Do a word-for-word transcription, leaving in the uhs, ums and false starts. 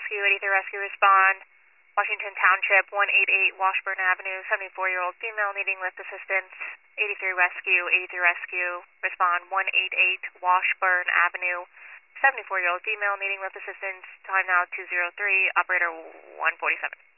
Rescue, eighty-three Rescue, respond. Washington Township, one eighty-eight Washburn Avenue, seventy-four-year-old female needing lift assistance. eighty-three Rescue, eighty-three Rescue, respond. one eighty-eight Washburn Avenue, seventy-four-year-old female needing lift assistance. Time now two oh three, operator one forty-seven.